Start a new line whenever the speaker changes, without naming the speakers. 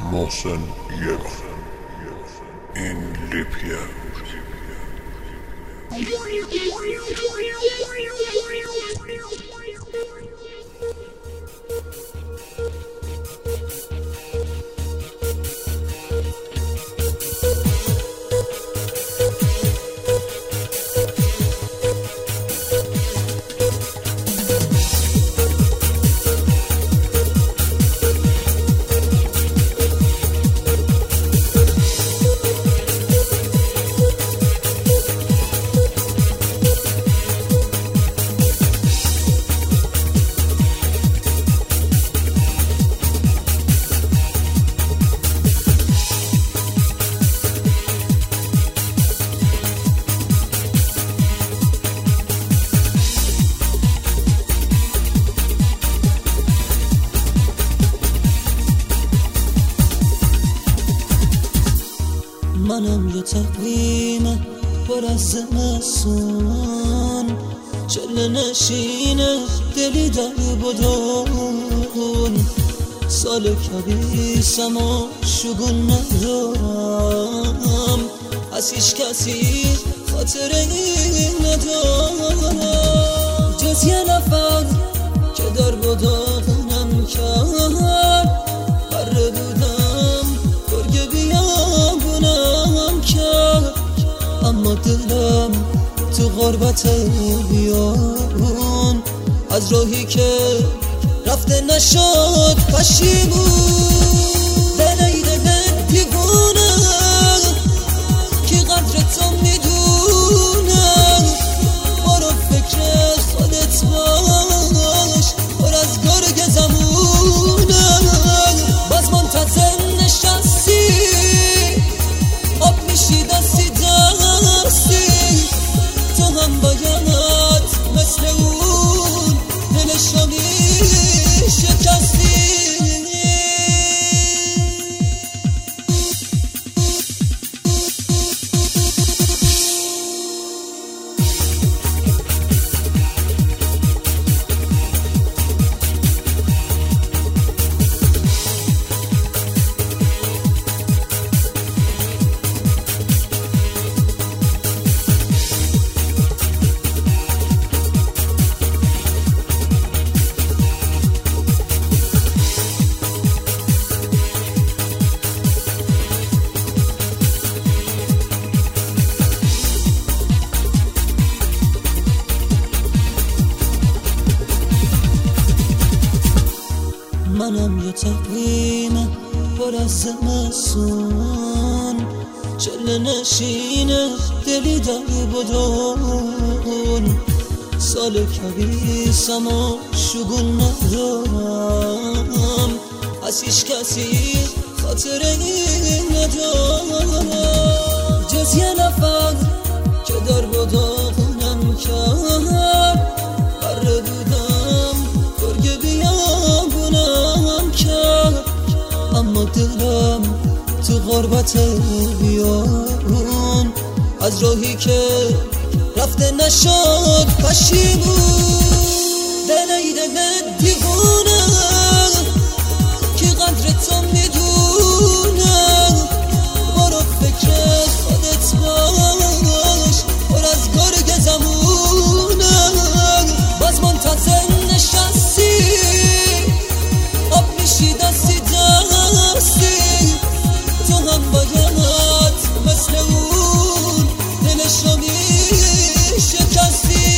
محسن یک این لیپیه.
منم یه تقویم پر از زمستون، چله نشینه دلی در بدون. سال کبیسم و شگون ندارم، از هیچ کسی خاطره ندارم جز یه نفر که در بداغنم کرد. بره بودم گرگ بیابونم کرد، اما دلم تو غربت بیابون از راهی که رفته نشد پشیمون. دل دیوونه که قدر تو میدونه، برو فکر خودت باش، پر از گرگ زمونه. باز منتظر نشستی، آب میشی دستی دستی، تو هم باید مثل اون دلش رو شکستی. منم یه تقویم پر از زمستون، چله نشینه دلی در بدون. سال کبیسم و شگون ندارم، از هیچ کسی خاطره ندارم جز یه نفر که در بداغنم کرد. بره بودم گرگ بیابونم کرد، اما دلم تو غربت بیابون از راهی که رفته نشد پشیمون. دل دیوونه که قدر تو میدونه، برو فکر خودت باش، پر از گرگ زمونه. باز منتظر نشستی، آب میشی دستی دستی، تو هم باید مثل اون دلش رو شکستی.